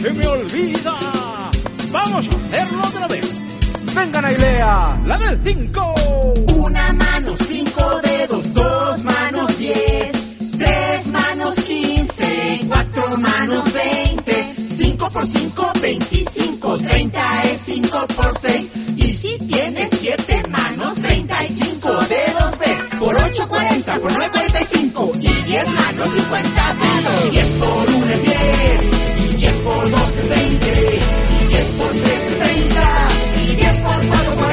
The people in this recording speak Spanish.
se me olvida. Vamos a hacerlo otra vez. Venga, Nailea, la del 5. Una mano, 5 dedos, 2 manos, 10, 3 manos, 15, 4 manos, 20, 5 por 5, 25, 30 es 5 por 6. Y si tienes 7 manos, 35 dedos ves. Por 8, 40, por 9, 45. Y 10 manos, 50 dedos. 10 por 1 es 10. Y 10 por 2 es 20. Y 10 por 3 es 30. Y 10 por 4,